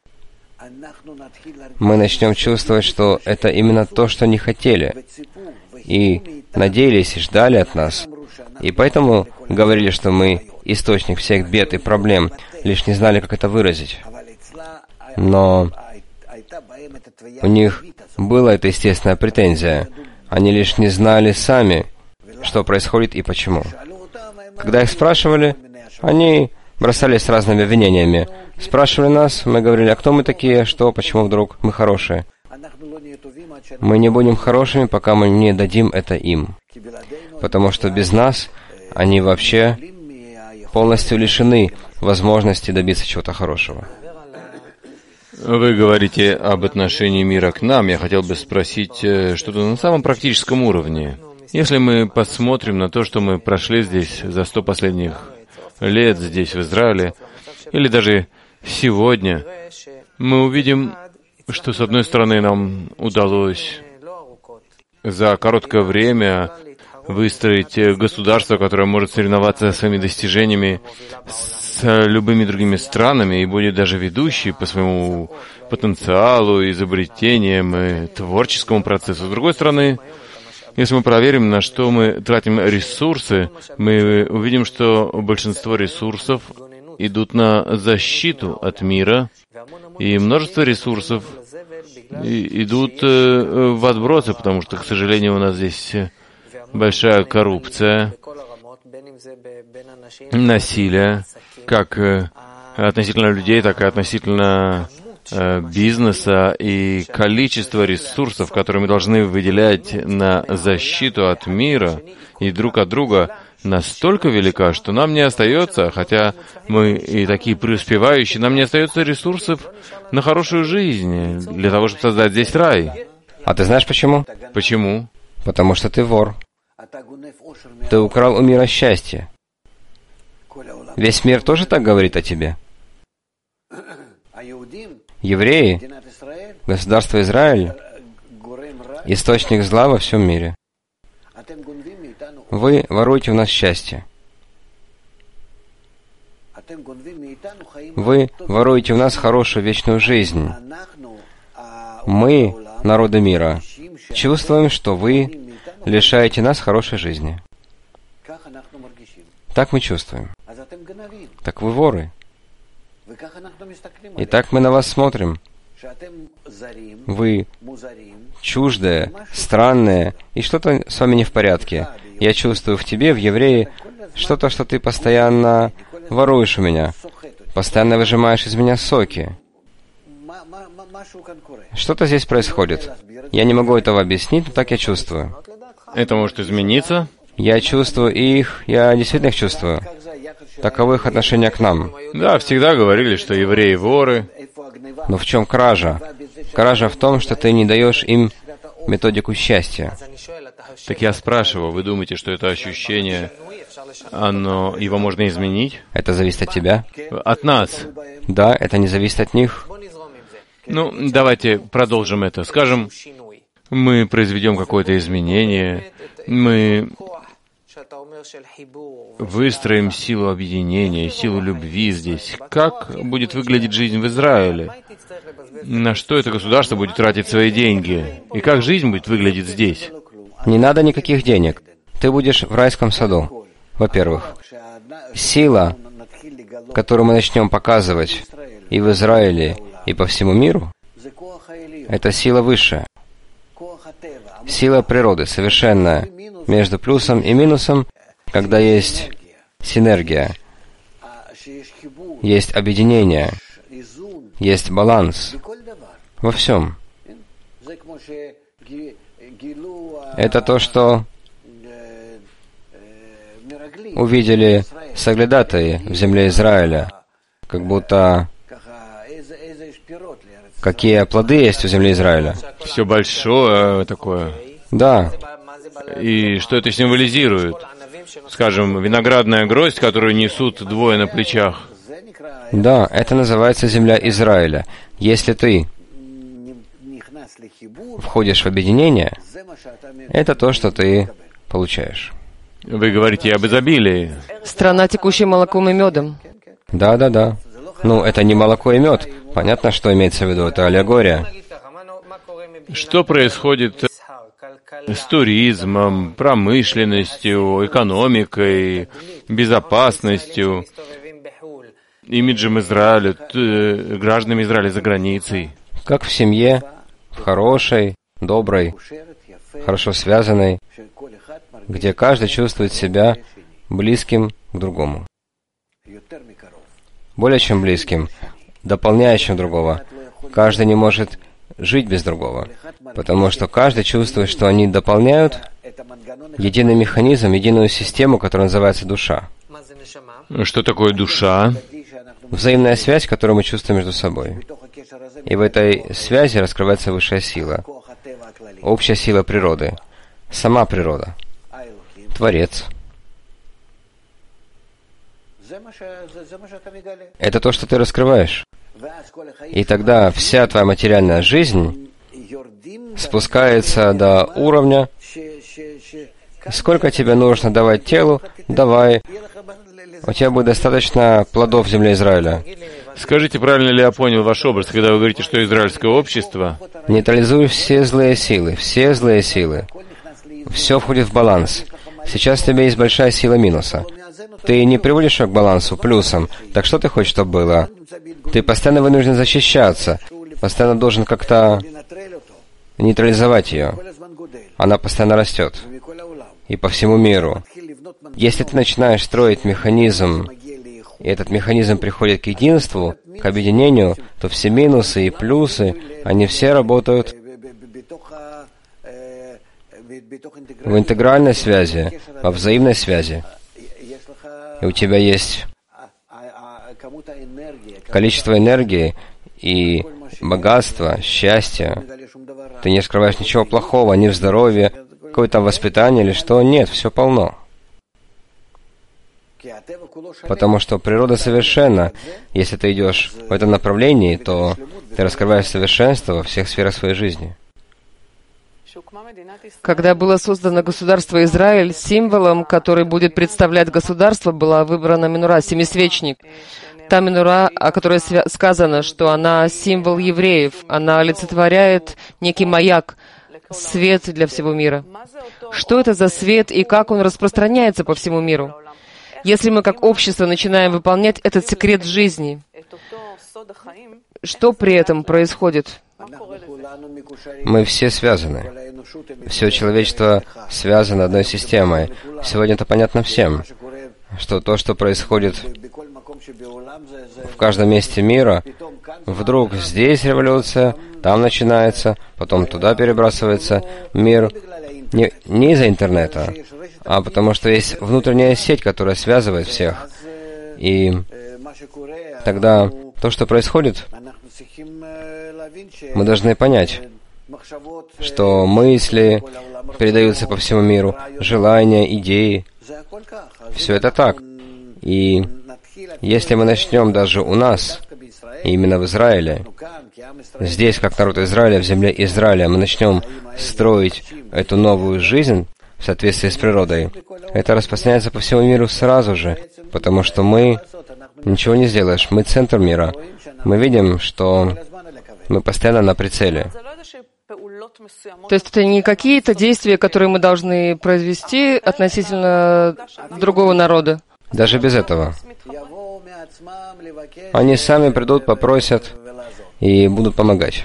мы начнем чувствовать, что это именно то, что не хотели, и надеялись и ждали от нас. И поэтому говорили, что мы источник всех бед и проблем, лишь не знали, как это выразить. Но у них была эта естественная претензия. Они лишь не знали сами, что происходит и почему. Когда их спрашивали, они бросались с разными обвинениями. Спрашивали нас, мы говорили, а кто мы такие, что, почему вдруг мы хорошие? Мы не будем хорошими, пока мы не дадим это им. Потому что без нас они вообще полностью лишены возможности добиться чего-то хорошего. Вы говорите об отношении мира к нам. Я хотел бы спросить что-то на самом практическом уровне. Если мы посмотрим на то, что мы прошли здесь за сто последних лет, здесь, в Израиле, или даже сегодня, мы увидим, что, с одной стороны, нам удалось за короткое время выстроить государство, которое может соревноваться своими достижениями с любыми другими странами и будет даже ведущей по своему потенциалу, изобретениям и творческому процессу. С другой стороны, если мы проверим, на что мы тратим ресурсы, мы увидим, что большинство ресурсов идут на защиту от мира, и множество ресурсов идут в отбросы, потому что, к сожалению, у нас здесь большая коррупция, насилие, как относительно людей, так и относительно бизнеса, и количество ресурсов, которые мы должны выделять на защиту от мира и друг от друга, настолько велика, что нам не остается, хотя мы и такие преуспевающие, нам не остается ресурсов на хорошую жизнь, для того, чтобы создать здесь рай. А ты знаешь почему? Почему? Потому что ты вор. Ты украл у мира счастье. Весь мир тоже так говорит о тебе. Евреи, государство Израиль, источник зла во всем мире. Вы воруете у нас счастье. Вы воруете у нас хорошую вечную жизнь. Мы, народы мира, чувствуем, что вы лишаете нас хорошей жизни. Так мы чувствуем. Так вы воры. И так мы на вас смотрим. Вы чуждые, странные, и что-то с вами не в порядке. Я чувствую в тебе, в еврее, что-то, что ты постоянно воруешь у меня, постоянно выжимаешь из меня соки. Что-то здесь происходит. Я не могу этого объяснить, но так я чувствую. Это может измениться? Я чувствую их, я действительно их чувствую. Таково их отношение к нам. Да, всегда говорили, что евреи воры. Но в чем кража? Кража в том, что ты не даешь им методику счастья. Так я спрашиваю, вы думаете, что это ощущение, оно, его можно изменить? Это зависит от тебя? От нас. Да, это не зависит от них. Ну, давайте продолжим это. Скажем, мы произведем какое-то изменение, мы выстроим силу объединения, силу любви здесь. Как будет выглядеть жизнь в Израиле? На что это государство будет тратить свои деньги? И как жизнь будет выглядеть здесь? Не надо никаких денег. Ты будешь в райском саду. Во-первых, сила, которую мы начнем показывать и в Израиле, и по всему миру, это сила высшая. Сила природы, совершенная, между плюсом и минусом, когда есть синергия, есть объединение, есть баланс во всем. Это то, что увидели соглядатые в земле Израиля, как будто какие плоды есть у земли Израиля. Все большое такое. Да. И что это символизирует? Скажем, виноградная гроздь, которую несут двое на плечах. Да, это называется земля Израиля. Если ты входишь в объединение, это то, что ты получаешь. Вы говорите об изобилии. Страна, текущая молоком и медом. Да, да, да. Ну, это не молоко и мед. Понятно, что имеется в виду. Это аллегория. Что происходит с туризмом, промышленностью, экономикой, безопасностью, имиджем Израиля, гражданами Израиля за границей? Как в семье, в хорошей, доброй, хорошо связанной, где каждый чувствует себя близким к другому. Более чем близким, дополняющим другого. Каждый не может жить без другого, потому что каждый чувствует, что они дополняют единый механизм, единую систему, которая называется душа. Что такое душа? Взаимная связь, которую мы чувствуем между собой. И в этой связи раскрывается высшая сила, общая сила природы, сама природа, Творец. Это то, что ты раскрываешь. И тогда вся твоя материальная жизнь спускается до уровня, сколько тебе нужно давать телу, давай. У тебя будет достаточно плодов земли Израиля. Скажите, правильно ли я понял ваш образ, когда вы говорите, что израильское общество... Нейтрализуй все злые силы, все злые силы. Все входит в баланс. Сейчас у тебя есть большая сила минуса. Ты не приводишь ее к балансу, плюсом. Так что ты хочешь, чтобы было? Ты постоянно вынужден защищаться. Постоянно должен как-то нейтрализовать ее. Она постоянно растет. И по всему миру. Если ты начинаешь строить механизм, и этот механизм приходит к единству, к объединению, то все минусы и плюсы, они все работают в интегральной связи, во взаимной связи. И у тебя есть количество энергии и богатства, счастья. Ты не скрываешь ничего плохого, ни в здоровье, какое-то воспитание или что. Нет, все полно. Потому что природа совершенна. Если ты идешь в этом направлении, то ты раскрываешь совершенство во всех сферах своей жизни. Когда было создано государство Израиль, символом, который будет представлять государство, была выбрана минура, семисвечник. Та минура, о которой сказано, что она символ евреев, она олицетворяет некий маяк, свет для всего мира. Что это за свет и как он распространяется по всему миру? Если мы как общество начинаем выполнять этот секрет жизни, что при этом происходит? Мы все связаны. Все человечество связано одной системой. Сегодня это понятно всем, что то, что происходит в каждом месте мира, вдруг здесь революция, там начинается, потом туда перебрасывается мир. Не, не из-за интернета, а потому что есть внутренняя сеть, которая связывает всех. И тогда то, что происходит, мы должны понять, что мысли передаются по всему миру, желания, идеи. Все это так. И если мы начнем даже у нас, именно в Израиле, здесь, как народ Израиля, в земле Израиля, мы начнем строить эту новую жизнь в соответствии с природой, это распространяется по всему миру сразу же, потому что мы ничего не сделаешь, мы центр мира. Мы видим, что мы постоянно на прицеле. То есть это не какие-то действия, которые мы должны произвести относительно другого народа? Даже без этого. Они сами придут, попросят и будут помогать.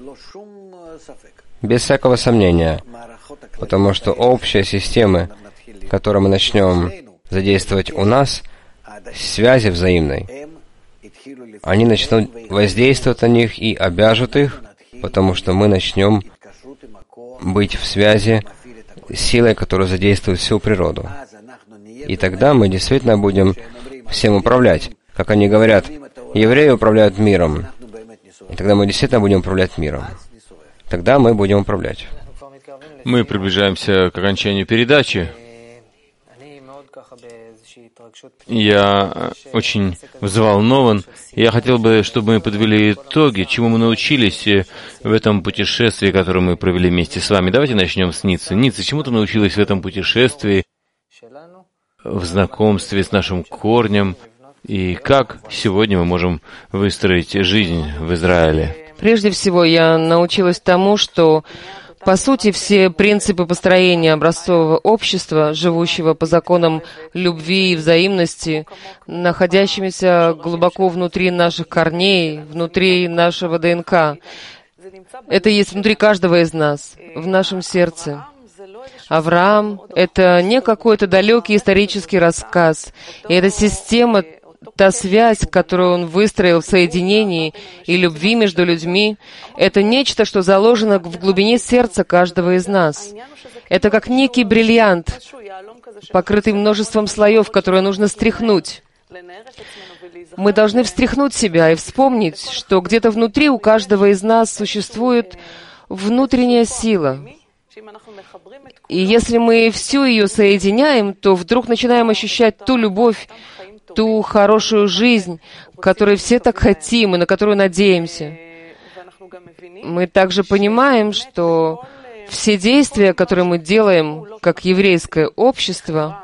Без всякого сомнения. Потому что общие системы, которые мы начнем задействовать у нас, связи взаимной, они начнут воздействовать на них и обяжут их, потому что мы начнем быть в связи с силой, которая задействует всю природу. И тогда мы действительно будем всем управлять. Как они говорят, евреи управляют миром. И тогда мы действительно будем управлять миром. Тогда мы будем управлять. Мы приближаемся к окончанию передачи. Я очень взволнован. Я хотел бы, чтобы мы подвели итоги, чему мы научились в этом путешествии, которое мы провели вместе с вами. Давайте начнем с Ницы. Ницца, чему ты научилась в этом путешествии, в знакомстве с нашим корнем, и как сегодня мы можем выстроить жизнь в Израиле? Прежде всего, я научилась тому, что по сути, все принципы построения образцового общества, живущего по законам любви и взаимности, находящимися глубоко внутри наших корней, внутри нашего ДНК, это есть внутри каждого из нас, в нашем сердце. Авраам — это не какой-то далекий исторический рассказ, и эта система, та связь, которую он выстроил в соединении и любви между людьми, это нечто, что заложено в глубине сердца каждого из нас. Это как некий бриллиант, покрытый множеством слоев, которые нужно стряхнуть. Мы должны встряхнуть себя и вспомнить, что где-то внутри у каждого из нас существует внутренняя сила. И если мы всю ее соединяем, то вдруг начинаем ощущать ту любовь, ту хорошую жизнь, которой все так хотим и на которую надеемся. Мы также понимаем, что все действия, которые мы делаем как еврейское общество,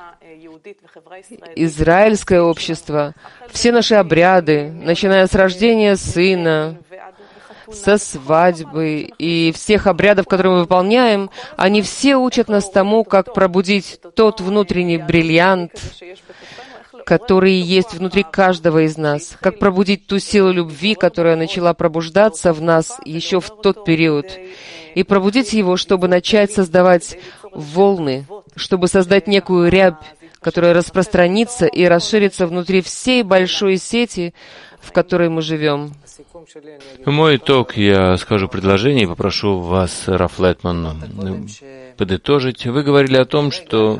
израильское общество, все наши обряды, начиная с рождения сына, со свадьбы и всех обрядов, которые мы выполняем, они все учат нас тому, как пробудить тот внутренний бриллиант, который есть внутри каждого из нас, как пробудить ту силу любви, которая начала пробуждаться в нас еще в тот период, и пробудить его, чтобы начать создавать волны, чтобы создать некую рябь, которая распространится и расширится внутри всей большой сети, в которой мы живем. Мой итог, я скажу предложение и попрошу вас, Раф Лайтман, подытожить. Вы говорили о том, что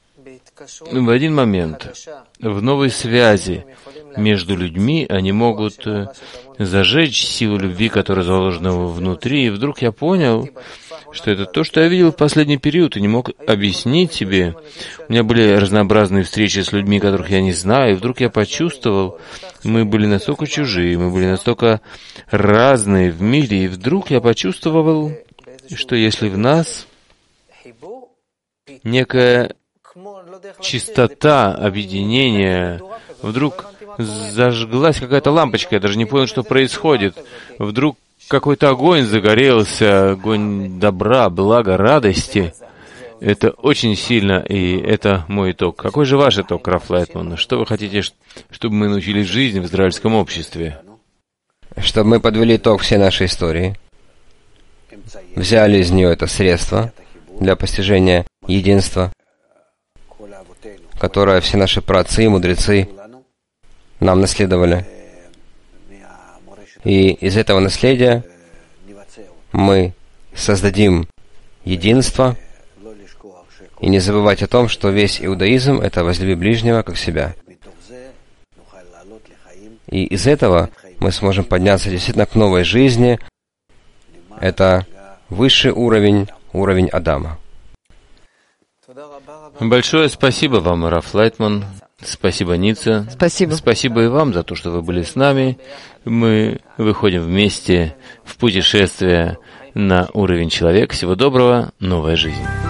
в один момент в новой связи между людьми они могут зажечь силу любви, которая заложена внутри. И вдруг я понял, что это то, что я видел в последний период и не мог объяснить себе. У меня были разнообразные встречи с людьми, которых я не знаю, и вдруг я почувствовал, мы были настолько чужие, мы были настолько разные в мире, и вдруг я почувствовал, что если в нас некая чистота объединения, вдруг зажглась какая-то лампочка, я даже не понял, что происходит. Вдруг какой-то огонь загорелся, огонь добра, блага, радости. Это очень сильно, и это мой итог. Какой же ваш итог, Раф Лайтман? Что вы хотите, чтобы мы научились жизни в израильском обществе? Чтобы мы подвели итог всей нашей истории, взяли из нее это средство для постижения единства, которое все наши праотцы и мудрецы нам наследовали. И из этого наследия мы создадим единство, и не забывать о том, что весь иудаизм — это возлюби ближнего, как себя. И из этого мы сможем подняться действительно к новой жизни. Это высший уровень, уровень Адама. Большое спасибо вам, Раф Лайтман. Спасибо, Ницца. Спасибо. Спасибо и вам за то, что вы были с нами. Мы выходим вместе в путешествие на уровень человека. Всего доброго. Новая жизнь.